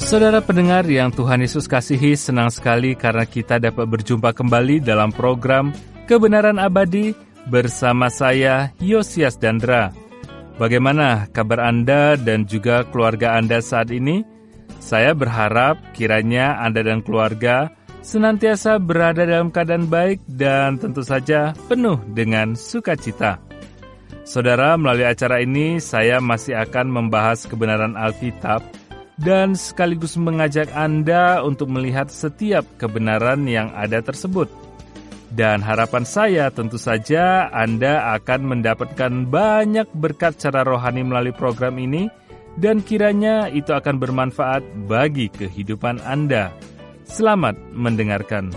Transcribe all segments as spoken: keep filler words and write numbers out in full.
Saudara pendengar yang Tuhan Yesus kasihi, senang sekali karena kita dapat berjumpa kembali dalam program Kebenaran Abadi bersama saya, Yosias Dandra. Bagaimana kabar Anda dan juga keluarga Anda saat ini? Saya berharap kiranya Anda dan keluarga senantiasa berada dalam keadaan baik dan tentu saja penuh dengan sukacita. Saudara, melalui acara ini saya masih akan membahas kebenaran Alkitab dan sekaligus mengajak Anda untuk melihat setiap kebenaran yang ada tersebut. Dan harapan saya tentu saja Anda akan mendapatkan banyak berkat secara rohani melalui program ini, dan kiranya itu akan bermanfaat bagi kehidupan Anda. Selamat mendengarkan.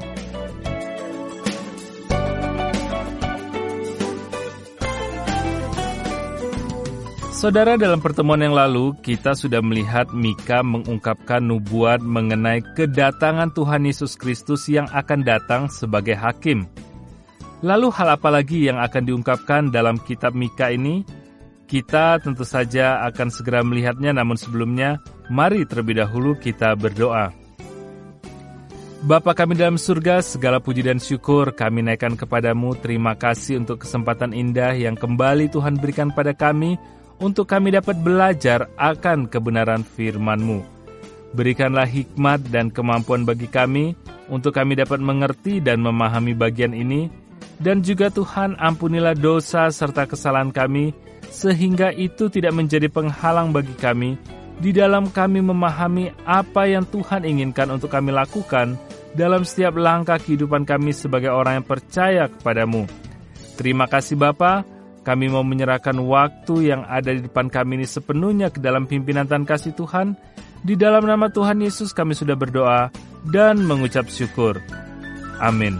Saudara, dalam pertemuan yang lalu, kita sudah melihat Mika mengungkapkan nubuat mengenai kedatangan Tuhan Yesus Kristus yang akan datang sebagai hakim. Lalu hal apa lagi yang akan diungkapkan dalam kitab Mika ini? Kita tentu saja akan segera melihatnya, namun sebelumnya, mari terlebih dahulu kita berdoa. Bapa kami dalam surga, segala puji dan syukur kami naikkan kepadamu. Terima kasih untuk kesempatan indah yang kembali Tuhan berikan pada kami, untuk kami dapat belajar akan kebenaran firman-Mu. Berikanlah hikmat dan kemampuan bagi kami, untuk kami dapat mengerti dan memahami bagian ini, dan juga Tuhan ampunilah dosa serta kesalahan kami, sehingga itu tidak menjadi penghalang bagi kami, di dalam kami memahami apa yang Tuhan inginkan untuk kami lakukan, dalam setiap langkah kehidupan kami sebagai orang yang percaya kepada-Mu. Terima kasih Bapa. Kami mau menyerahkan waktu yang ada di depan kami ini sepenuhnya ke dalam pimpinan dan kasih Tuhan. Di dalam nama Tuhan Yesus kami sudah berdoa dan mengucap syukur. Amin.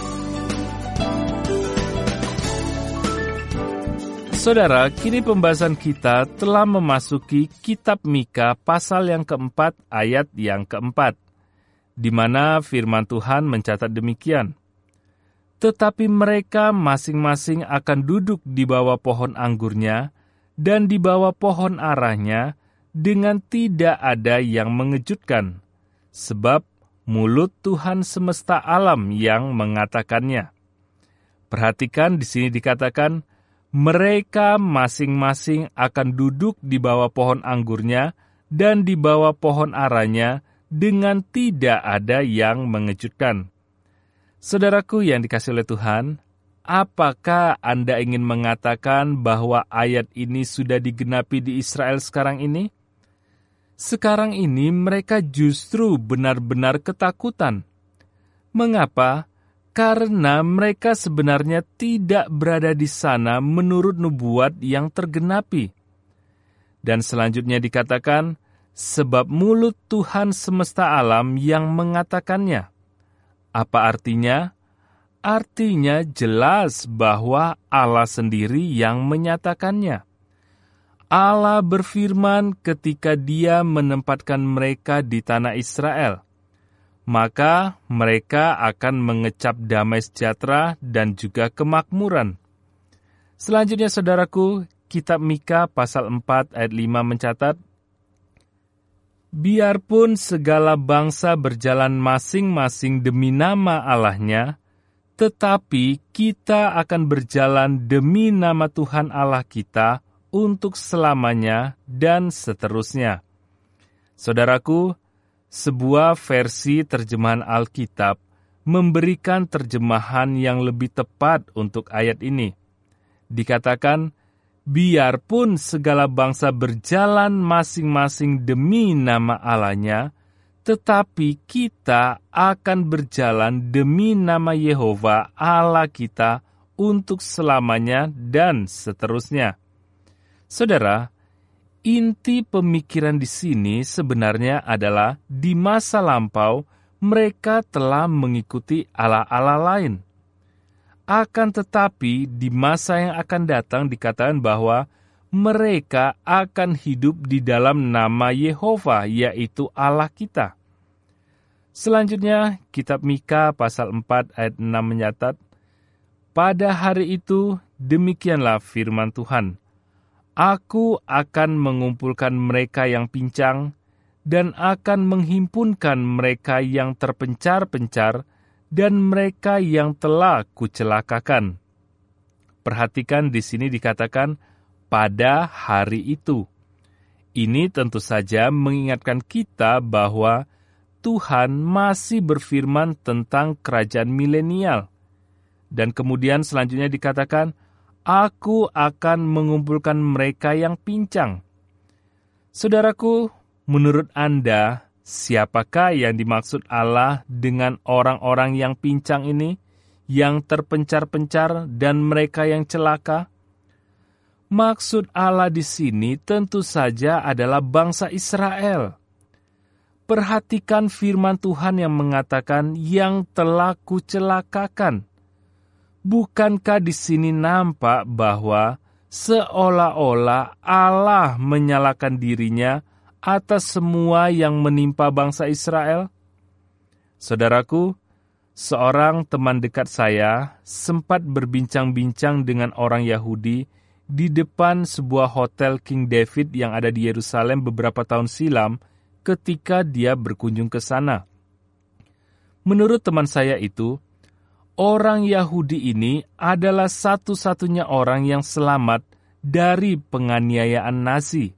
Saudara, kini pembahasan kita telah memasuki kitab Mika pasal yang keempat ayat yang keempat, di mana firman Tuhan mencatat demikian. Tetapi mereka masing-masing akan duduk di bawah pohon anggurnya dan di bawah pohon arahnya dengan tidak ada yang mengejutkan, sebab mulut Tuhan semesta alam yang mengatakannya. Perhatikan di sini dikatakan, mereka masing-masing akan duduk di bawah pohon anggurnya dan di bawah pohon arahnya dengan tidak ada yang mengejutkan. Saudaraku yang dikasihi oleh Tuhan, apakah Anda ingin mengatakan bahwa ayat ini sudah digenapi di Israel sekarang ini? Sekarang ini mereka justru benar-benar ketakutan. Mengapa? Karena mereka sebenarnya tidak berada di sana menurut nubuat yang tergenapi. Dan selanjutnya dikatakan, sebab mulut Tuhan semesta alam yang mengatakannya. Apa artinya? Artinya jelas bahwa Allah sendiri yang menyatakannya. Allah berfirman ketika Dia menempatkan mereka di tanah Israel. Maka mereka akan mengecap damai sejahtera dan juga kemakmuran. Selanjutnya saudaraku, kitab Mika pasal empat ayat lima mencatat, biarpun segala bangsa berjalan masing-masing demi nama Allahnya, tetapi kita akan berjalan demi nama Tuhan Allah kita untuk selamanya dan seterusnya. Saudaraku, sebuah versi terjemahan Alkitab memberikan terjemahan yang lebih tepat untuk ayat ini. Dikatakan, biarpun segala bangsa berjalan masing-masing demi nama Allahnya, tetapi kita akan berjalan demi nama Yehova Allah kita untuk selamanya dan seterusnya. Saudara, inti pemikiran di sini sebenarnya adalah di masa lampau mereka telah mengikuti allah-allah lain. Akan tetapi di masa yang akan datang dikatakan bahwa mereka akan hidup di dalam nama Yehova, yaitu Allah kita. Selanjutnya, kitab Mika pasal empat ayat enam mencatat, pada hari itu demikianlah firman Tuhan, Aku akan mengumpulkan mereka yang pincang, dan akan menghimpunkan mereka yang terpencar-pencar dan mereka yang telah kucelakakan. Perhatikan di sini dikatakan pada hari itu. Ini tentu saja mengingatkan kita bahwa Tuhan masih berfirman tentang kerajaan milenial. Dan kemudian selanjutnya dikatakan, Aku akan mengumpulkan mereka yang pincang. Saudaraku, menurut Anda, siapakah yang dimaksud Allah dengan orang-orang yang pincang ini, yang terpencar-pencar dan mereka yang celaka? Maksud Allah di sini tentu saja adalah bangsa Israel. Perhatikan firman Tuhan yang mengatakan yang telah kucelakakan. Bukankah di sini nampak bahwa seolah-olah Allah menyalahkan dirinya atas semua yang menimpa bangsa Israel? Saudaraku, seorang teman dekat saya sempat berbincang-bincang dengan orang Yahudi di depan sebuah hotel King David yang ada di Yerusalem beberapa tahun silam ketika dia berkunjung ke sana. Menurut teman saya itu, orang Yahudi ini adalah satu-satunya orang yang selamat dari penganiayaan Nazi.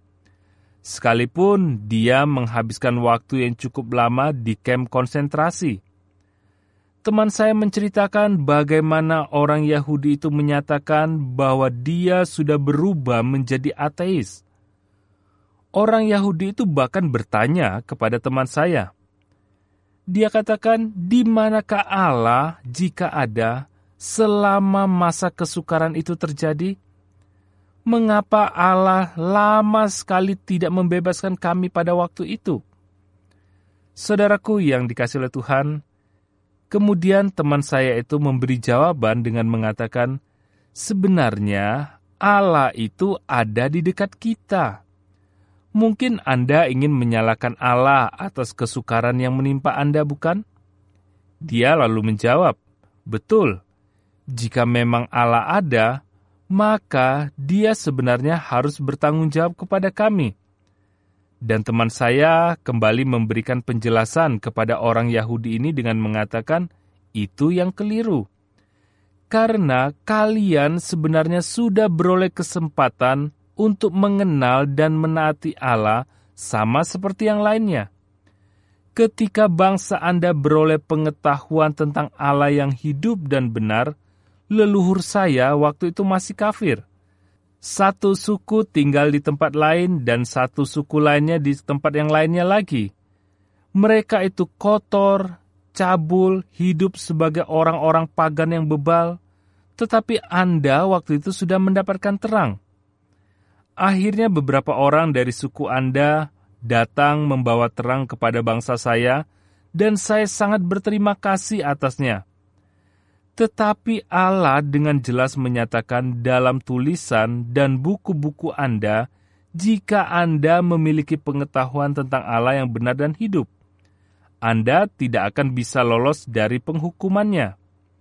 Sekalipun dia menghabiskan waktu yang cukup lama di kamp konsentrasi. Teman saya menceritakan bagaimana orang Yahudi itu menyatakan bahwa dia sudah berubah menjadi ateis. Orang Yahudi itu bahkan bertanya kepada teman saya. Dia katakan, di manakah Allah jika ada selama masa kesukaran itu terjadi? Mengapa Allah lama sekali tidak membebaskan kami pada waktu itu? Saudaraku yang dikasihi oleh Tuhan, kemudian teman saya itu memberi jawaban dengan mengatakan, sebenarnya Allah itu ada di dekat kita. Mungkin Anda ingin menyalahkan Allah atas kesukaran yang menimpa Anda, bukan? Dia lalu menjawab, betul, jika memang Allah ada, maka dia sebenarnya harus bertanggung jawab kepada kami. Dan teman saya kembali memberikan penjelasan kepada orang Yahudi ini dengan mengatakan, itu yang keliru. Karena kalian sebenarnya sudah beroleh kesempatan untuk mengenal dan menaati Allah sama seperti yang lainnya. Ketika bangsa Anda beroleh pengetahuan tentang Allah yang hidup dan benar, leluhur saya waktu itu masih kafir. Satu suku tinggal di tempat lain dan satu suku lainnya di tempat yang lainnya lagi. Mereka itu kotor, cabul, hidup sebagai orang-orang pagan yang bebal. Tetapi Anda waktu itu sudah mendapatkan terang. Akhirnya beberapa orang dari suku Anda datang membawa terang kepada bangsa saya, dan saya sangat berterima kasih atasnya. Tetapi Allah dengan jelas menyatakan dalam tulisan dan buku-buku Anda, jika Anda memiliki pengetahuan tentang Allah yang benar dan hidup, Anda tidak akan bisa lolos dari penghukumannya.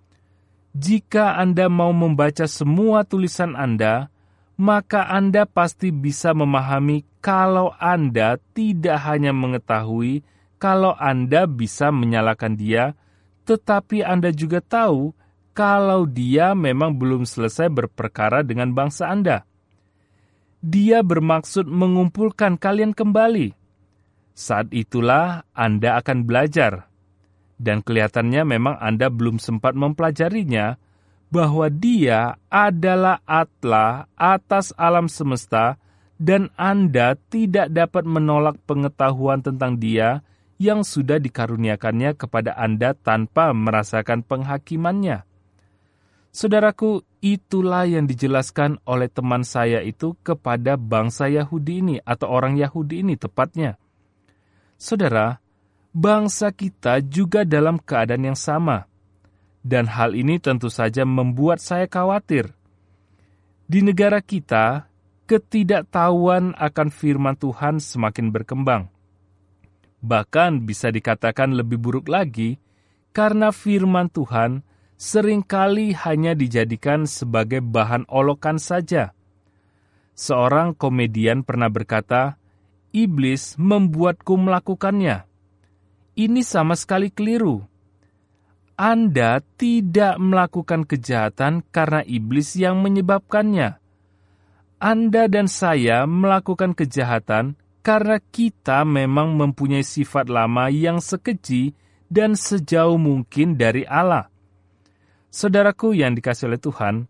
Jika Anda mau membaca semua tulisan Anda, maka Anda pasti bisa memahami kalau Anda tidak hanya mengetahui kalau Anda bisa menyalahkan Dia, tetapi Anda juga tahu kalau Dia memang belum selesai berperkara dengan bangsa Anda. Dia bermaksud mengumpulkan kalian kembali. Saat itulah Anda akan belajar. Dan kelihatannya memang Anda belum sempat mempelajarinya, bahwa Dia adalah Allah atas alam semesta, dan Anda tidak dapat menolak pengetahuan tentang Dia yang sudah dikaruniakannya kepada Anda tanpa merasakan penghakimannya. Saudaraku, itulah yang dijelaskan oleh teman saya itu kepada bangsa Yahudi ini, atau orang Yahudi ini tepatnya. Saudara, bangsa kita juga dalam keadaan yang sama. Dan hal ini tentu saja membuat saya khawatir. Di negara kita, ketidaktahuan akan firman Tuhan semakin berkembang. Bahkan bisa dikatakan lebih buruk lagi, karena firman Tuhan seringkali hanya dijadikan sebagai bahan olokan saja. Seorang komedian pernah berkata, iblis membuatku melakukannya. Ini sama sekali keliru. Anda tidak melakukan kejahatan karena iblis yang menyebabkannya. Anda dan saya melakukan kejahatan karena kita memang mempunyai sifat lama yang sekeji dan sejauh mungkin dari Allah. Saudaraku yang dikasihi oleh Tuhan,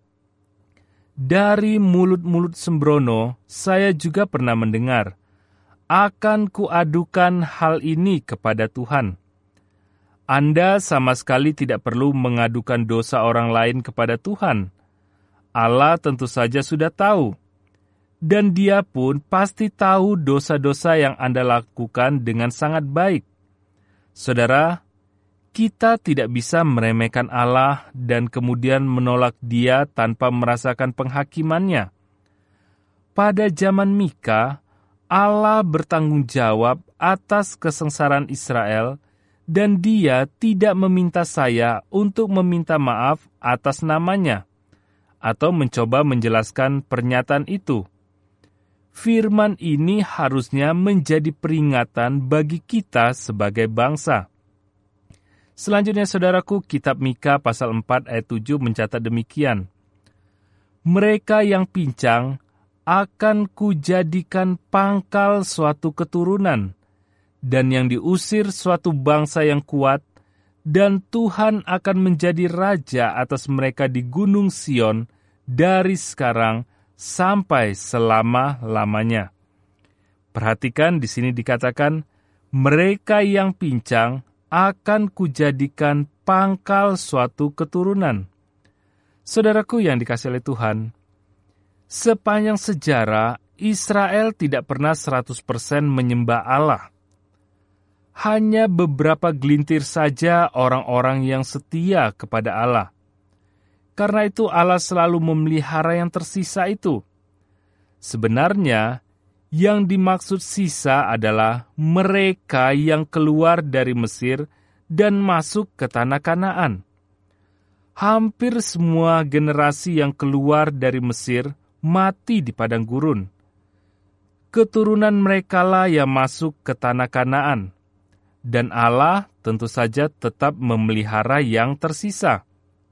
dari mulut-mulut sembrono saya juga pernah mendengar, akan kuadukan hal ini kepada Tuhan. Anda sama sekali tidak perlu mengadukan dosa orang lain kepada Tuhan. Allah tentu saja sudah tahu. Dan Dia pun pasti tahu dosa-dosa yang Anda lakukan dengan sangat baik. Saudara, kita tidak bisa meremehkan Allah dan kemudian menolak Dia tanpa merasakan penghakimannya. Pada zaman Mika, Allah bertanggung jawab atas kesengsaraan Israel, dan Dia tidak meminta saya untuk meminta maaf atas namanya, atau mencoba menjelaskan pernyataan itu. Firman ini harusnya menjadi peringatan bagi kita sebagai bangsa. Selanjutnya, saudaraku, kitab Mika pasal empat ayat tujuh mencatat demikian. Mereka yang pincang akan kujadikan pangkal suatu keturunan, dan yang diusir suatu bangsa yang kuat, dan Tuhan akan menjadi raja atas mereka di Gunung Sion dari sekarang sampai selama-lamanya. Perhatikan di sini dikatakan, mereka yang pincang akan kujadikan pangkal suatu keturunan. Saudaraku yang dikasihi oleh Tuhan, sepanjang sejarah Israel tidak pernah seratus persen menyembah Allah. Hanya beberapa gelintir saja orang-orang yang setia kepada Allah. Karena itu Allah selalu memelihara yang tersisa itu. Sebenarnya, yang dimaksud sisa adalah mereka yang keluar dari Mesir dan masuk ke tanah Kanaan. Hampir semua generasi yang keluar dari Mesir mati di padang gurun. Keturunan merekalah yang masuk ke tanah Kanaan. Dan Allah tentu saja tetap memelihara yang tersisa.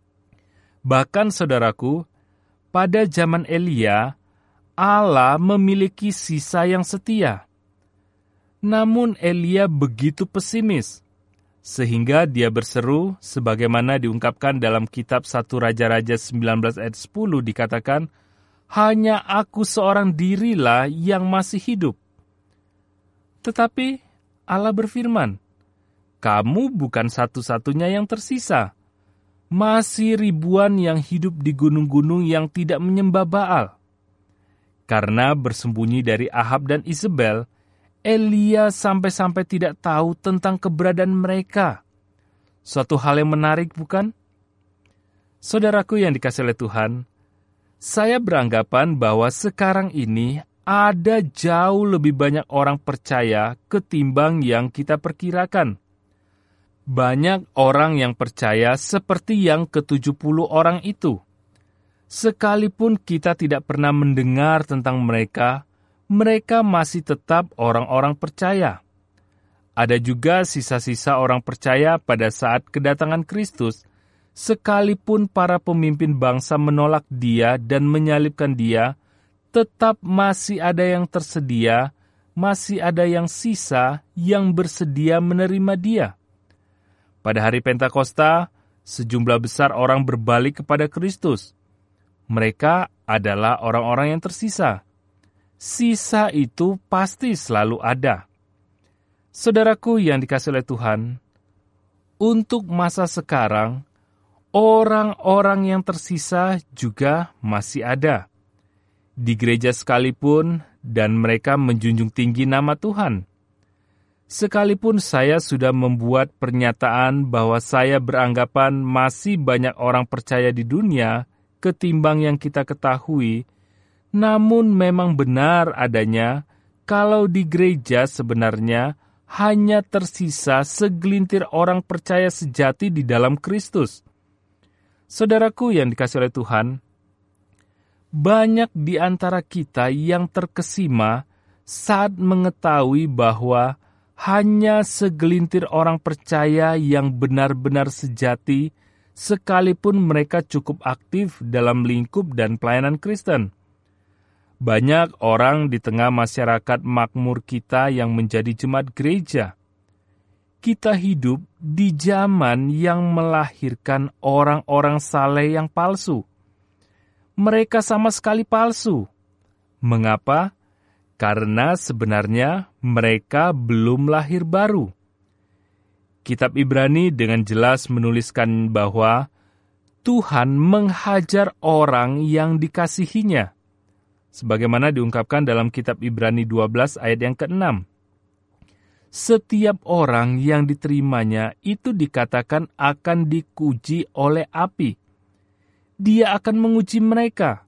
Bahkan saudaraku, pada zaman Elia, Allah memiliki sisa yang setia. Namun Elia begitu pesimis, sehingga dia berseru, sebagaimana diungkapkan dalam kitab satu Raja-Raja sembilan belas ayat sepuluh dikatakan, hanya aku seorang dirilah yang masih hidup. Tetapi Allah berfirman, kamu bukan satu-satunya yang tersisa. Masih ribuan yang hidup di gunung-gunung yang tidak menyembah Baal. Karena bersembunyi dari Ahab dan Isabel, Elia sampai-sampai tidak tahu tentang keberadaan mereka. Suatu hal yang menarik, bukan? Saudaraku yang dikasihi oleh Tuhan, saya beranggapan bahwa sekarang ini ada jauh lebih banyak orang percaya ketimbang yang kita perkirakan. Banyak orang yang percaya seperti yang ketujuh puluh orang itu. Sekalipun kita tidak pernah mendengar tentang mereka, mereka masih tetap orang-orang percaya. Ada juga sisa-sisa orang percaya pada saat kedatangan Kristus, sekalipun para pemimpin bangsa menolak Dia dan menyalibkan Dia, tetap masih ada yang tersedia, masih ada yang sisa yang bersedia menerima Dia. Pada hari Pentakosta, sejumlah besar orang berbalik kepada Kristus. Mereka adalah orang-orang yang tersisa. Sisa itu pasti selalu ada. Saudaraku yang dikasihi oleh Tuhan, untuk masa sekarang, orang-orang yang tersisa juga masih ada. Di gereja sekalipun, dan mereka menjunjung tinggi nama Tuhan. Sekalipun saya sudah membuat pernyataan bahwa saya beranggapan masih banyak orang percaya di dunia ketimbang yang kita ketahui, namun memang benar adanya kalau di gereja sebenarnya hanya tersisa segelintir orang percaya sejati di dalam Kristus. Saudaraku yang dikasihi oleh Tuhan, banyak di antara kita yang terkesima saat mengetahui bahwa hanya segelintir orang percaya yang benar-benar sejati, sekalipun mereka cukup aktif dalam lingkup dan pelayanan Kristen. Banyak orang di tengah masyarakat makmur kita yang menjadi jemaat gereja. Kita hidup di zaman yang melahirkan orang-orang saleh yang palsu. Mereka sama sekali palsu. Mengapa? Karena sebenarnya mereka belum lahir baru. Kitab Ibrani dengan jelas menuliskan bahwa Tuhan menghajar orang yang dikasihinya, sebagaimana diungkapkan dalam kitab Ibrani dua belas ayat yang keenam. Setiap orang yang diterimanya itu dikatakan akan dikuji oleh api. Dia akan menguji mereka.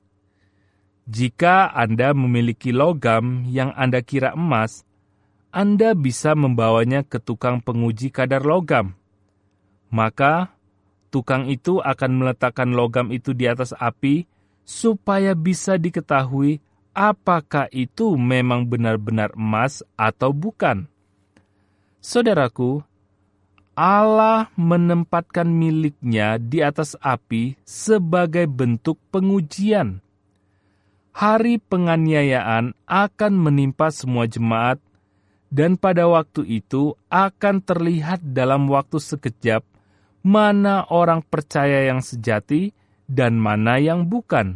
Jika Anda memiliki logam yang Anda kira emas, Anda bisa membawanya ke tukang penguji kadar logam. Maka, tukang itu akan meletakkan logam itu di atas api supaya bisa diketahui apakah itu memang benar-benar emas atau bukan. Saudaraku, Allah menempatkan miliknya di atas api sebagai bentuk pengujian. Hari penganiayaan akan menimpa semua jemaat, dan pada waktu itu akan terlihat dalam waktu sekejap mana orang percaya yang sejati dan mana yang bukan.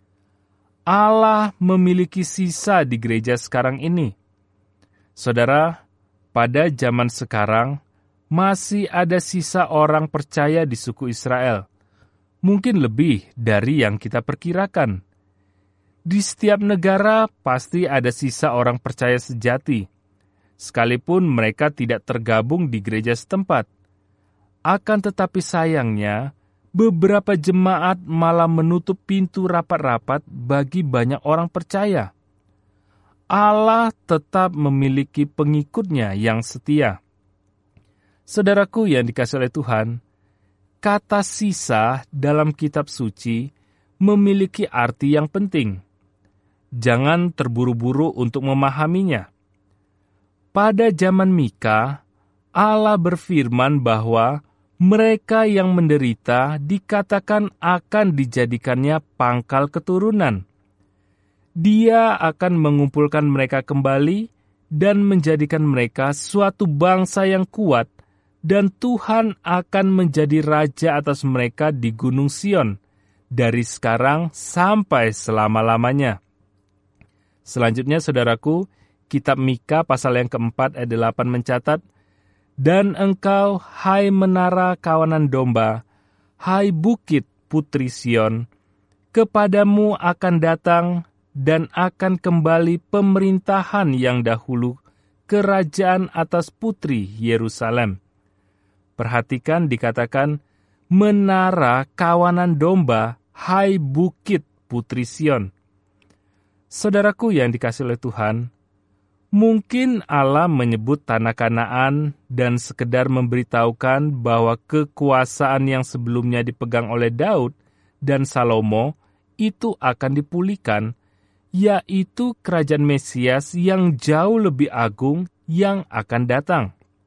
Allah memiliki sisa di gereja sekarang ini. Saudara, pada zaman sekarang, masih ada sisa orang percaya di suku Israel. Mungkin lebih dari yang kita perkirakan. Di setiap negara pasti ada sisa orang percaya sejati, sekalipun mereka tidak tergabung di gereja setempat. Akan tetapi sayangnya, beberapa jemaat malah menutup pintu rapat-rapat bagi banyak orang percaya. Allah tetap memiliki pengikutnya yang setia. Saudaraku yang dikasihi oleh Tuhan, kata sisa dalam kitab suci memiliki arti yang penting. Jangan terburu-buru untuk memahaminya. Pada zaman Mika, Allah berfirman bahwa mereka yang menderita dikatakan akan dijadikannya pangkal keturunan. Dia akan mengumpulkan mereka kembali dan menjadikan mereka suatu bangsa yang kuat, dan Tuhan akan menjadi raja atas mereka di Gunung Sion, dari sekarang sampai selama-lamanya. Selanjutnya, saudaraku, kitab Mika pasal yang keempat ayat delapan mencatat, "Dan engkau, hai menara kawanan domba, hai bukit putri Sion, kepadamu akan datang dan akan kembali pemerintahan yang dahulu, kerajaan atas putri Yerusalem." Perhatikan dikatakan, menara kawanan domba, hai bukit putri Sion. Saudaraku yang dikasihi oleh Tuhan, mungkin Allah menyebut tanah Kanaan dan sekedar memberitahukan bahwa kekuasaan yang sebelumnya dipegang oleh Daud dan Salomo itu akan dipulihkan, yaitu kerajaan Mesias yang jauh lebih agung yang akan datang.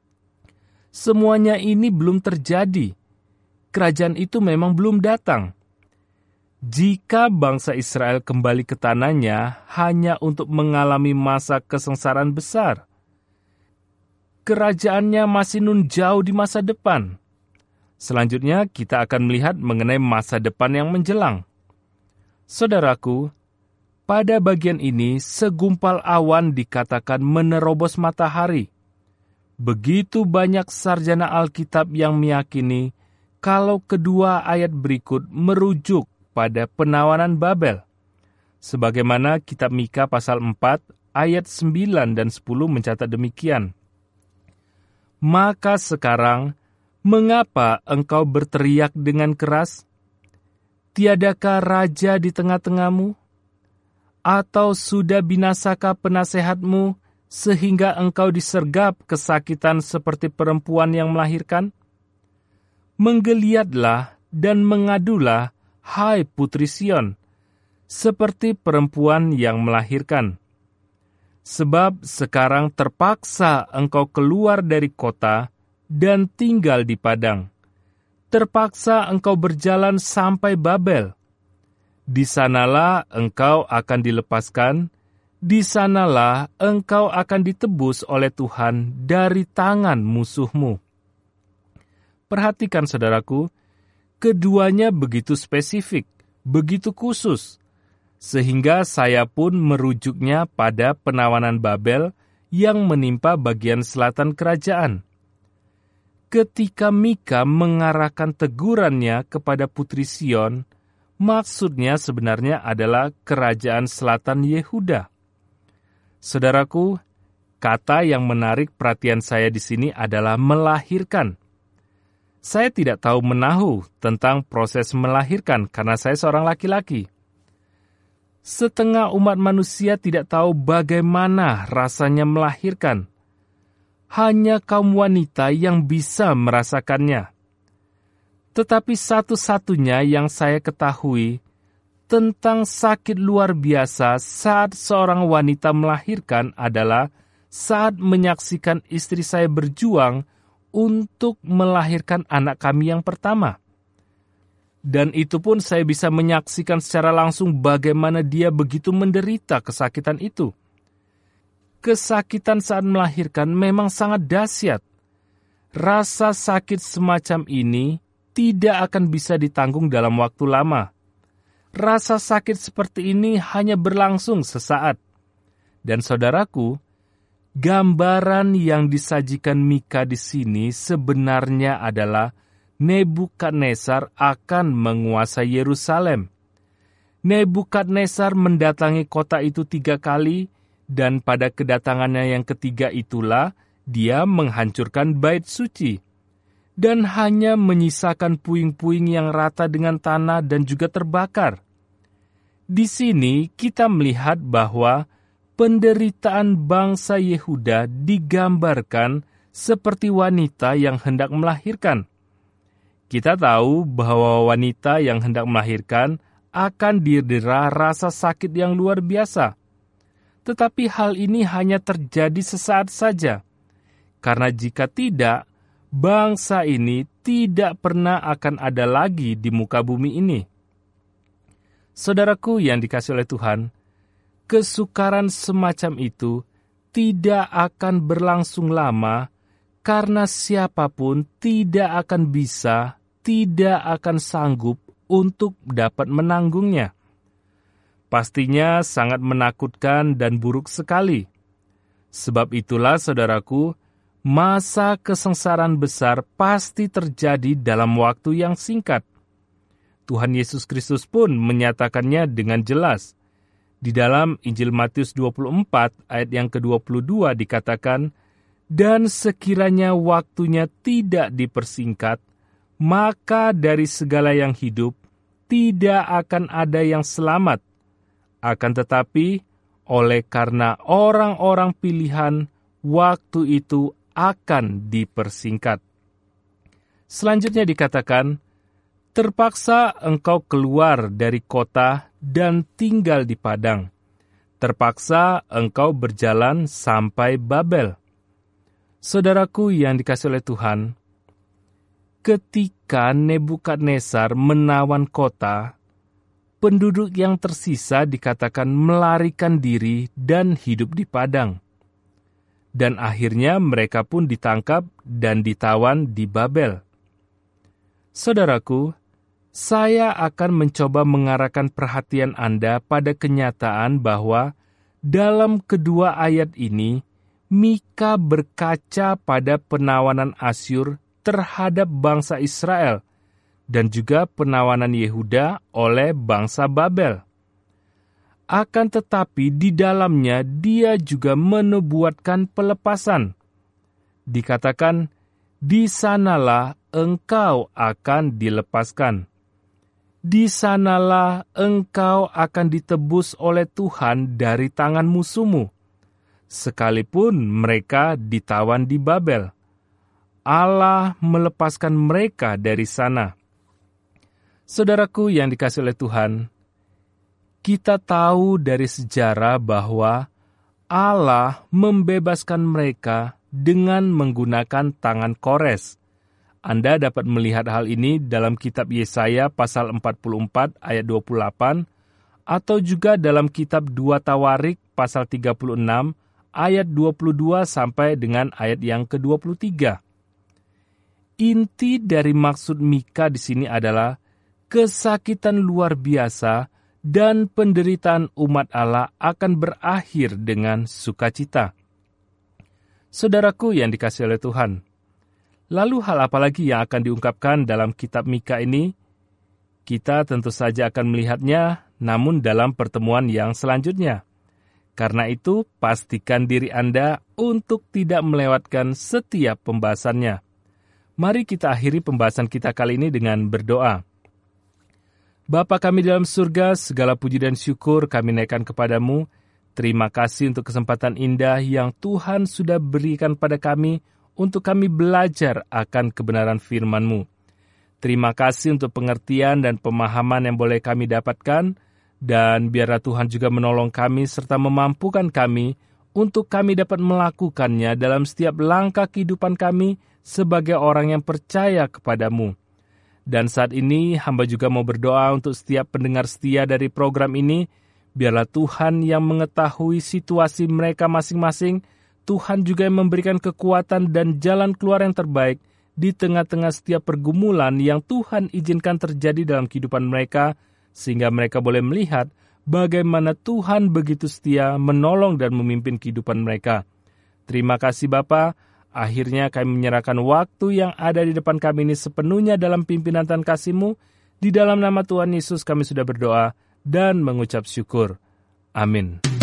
Semuanya ini belum terjadi. Kerajaan itu memang belum datang. Jika bangsa Israel kembali ke tanahnya hanya untuk mengalami masa kesengsaraan besar, kerajaannya masih nun jauh di masa depan. Selanjutnya kita akan melihat mengenai masa depan yang menjelang. Saudaraku, pada bagian ini segumpal awan dikatakan menerobos matahari. Begitu banyak sarjana Alkitab yang meyakini kalau kedua ayat berikut merujuk pada penawanan Babel. Sebagaimana kitab Mika pasal empat ayat sembilan dan sepuluh mencatat demikian. Maka sekarang, mengapa engkau berteriak dengan keras? Tiadakah raja di tengah-tengahmu? Atau sudah binasakah penasehatmu sehingga engkau disergap kesakitan seperti perempuan yang melahirkan? Menggeliatlah dan mengadulah, hai putri Sion, seperti perempuan yang melahirkan. Sebab sekarang terpaksa engkau keluar dari kota dan tinggal di padang. Terpaksa engkau berjalan sampai Babel. Di sanalah engkau akan dilepaskan, di sanalah engkau akan ditebus oleh Tuhan dari tangan musuhmu. Perhatikan saudaraku, keduanya begitu spesifik, begitu khusus, sehingga saya pun merujuknya pada penawanan Babel yang menimpa bagian selatan kerajaan. Ketika Mika mengarahkan tegurannya kepada Putri Sion, maksudnya sebenarnya adalah kerajaan selatan Yehuda. Saudaraku, kata yang menarik perhatian saya di sini adalah melahirkan. Saya tidak tahu menahu tentang proses melahirkan karena saya seorang laki-laki. Setengah umat manusia tidak tahu bagaimana rasanya melahirkan. Hanya kaum wanita yang bisa merasakannya. Tetapi satu-satunya yang saya ketahui tentang sakit luar biasa saat seorang wanita melahirkan adalah saat menyaksikan istri saya berjuang untuk melahirkan anak kami yang pertama. Dan itu pun saya bisa menyaksikan secara langsung bagaimana dia begitu menderita kesakitan itu. Kesakitan saat melahirkan memang sangat dahsyat. Rasa sakit semacam ini tidak akan bisa ditanggung dalam waktu lama. Rasa sakit seperti ini hanya berlangsung sesaat. Dan saudaraku, gambaran yang disajikan Mika di sini sebenarnya adalah Nebukadnezar akan menguasai Yerusalem. Nebukadnezar mendatangi kota itu tiga kali, dan pada kedatangannya yang ketiga itulah dia menghancurkan bait suci dan hanya menyisakan puing-puing yang rata dengan tanah dan juga terbakar. Di sini kita melihat bahwa penderitaan bangsa Yehuda digambarkan seperti wanita yang hendak melahirkan. Kita tahu bahwa wanita yang hendak melahirkan akan didera rasa sakit yang luar biasa. Tetapi hal ini hanya terjadi sesaat saja, karena jika tidak, bangsa ini tidak pernah akan ada lagi di muka bumi ini. Saudaraku yang dikasihi oleh Tuhan, kesukaran semacam itu tidak akan berlangsung lama, karena siapapun tidak akan bisa, tidak akan sanggup untuk dapat menanggungnya. Pastinya sangat menakutkan dan buruk sekali. Sebab itulah, saudaraku, masa kesengsaraan besar pasti terjadi dalam waktu yang singkat. Tuhan Yesus Kristus pun menyatakannya dengan jelas. Di dalam Injil Matius dua puluh empat ayat yang ke dua puluh dua dikatakan, "Dan sekiranya waktunya tidak dipersingkat, maka dari segala yang hidup tidak akan ada yang selamat. Akan tetapi, oleh karena orang-orang pilihan, waktu itu akan dipersingkat." Selanjutnya dikatakan, "Terpaksa engkau keluar dari kota dan tinggal di padang. Terpaksa engkau berjalan sampai Babel." Saudaraku yang dikasihi oleh Tuhan, ketika Nebukadnezar menawan kota, penduduk yang tersisa dikatakan melarikan diri dan hidup di padang. Dan akhirnya mereka pun ditangkap dan ditawan di Babel. Saudaraku, saya akan mencoba mengarahkan perhatian Anda pada kenyataan bahwa dalam kedua ayat ini, Mika berkaca pada penawanan Asyur terhadap bangsa Israel, dan juga penawanan Yehuda oleh bangsa Babel. Akan tetapi di dalamnya dia juga menubuatkan pelepasan. Dikatakan, "Di sanalah engkau akan dilepaskan. Di sanalah engkau akan ditebus oleh Tuhan dari tangan musuhmu, sekalipun mereka ditawan di Babel. Allah melepaskan mereka dari sana." Saudaraku yang dikasihi oleh Tuhan, kita tahu dari sejarah bahwa Allah membebaskan mereka dengan menggunakan tangan Kores. Anda dapat melihat hal ini dalam kitab Yesaya pasal empat puluh empat ayat dua puluh delapan atau juga dalam kitab dua Tawarik pasal tiga puluh enam ayat dua puluh dua sampai dengan ayat yang ke dua puluh tiga. Inti dari maksud Mika di sini adalah kesakitan luar biasa dan penderitaan umat Allah akan berakhir dengan sukacita. Saudaraku yang dikasihi oleh Tuhan, lalu hal apa lagi yang akan diungkapkan dalam kitab Mika ini? Kita tentu saja akan melihatnya, namun dalam pertemuan yang selanjutnya. Karena itu, pastikan diri Anda untuk tidak melewatkan setiap pembahasannya. Mari kita akhiri pembahasan kita kali ini dengan berdoa. Bapa kami dalam surga, segala puji dan syukur kami naikkan kepadamu. Terima kasih untuk kesempatan indah yang Tuhan sudah berikan pada kami untuk kami belajar akan kebenaran firman-Mu. Terima kasih untuk pengertian dan pemahaman yang boleh kami dapatkan, dan biarlah Tuhan juga menolong kami serta memampukan kami untuk kami dapat melakukannya dalam setiap langkah kehidupan kami sebagai orang yang percaya kepadamu. Dan saat ini hamba juga mau berdoa untuk setiap pendengar setia dari program ini. Biarlah Tuhan yang mengetahui situasi mereka masing-masing, Tuhan juga yang memberikan kekuatan dan jalan keluar yang terbaik di tengah-tengah setiap pergumulan yang Tuhan izinkan terjadi dalam kehidupan mereka, sehingga mereka boleh melihat bagaimana Tuhan begitu setia menolong dan memimpin kehidupan mereka. Terima kasih Bapa. Akhirnya kami menyerahkan waktu yang ada di depan kami ini sepenuhnya dalam pimpinan dan kasih-Mu. Di dalam nama Tuhan Yesus kami sudah berdoa dan mengucap syukur. Amin.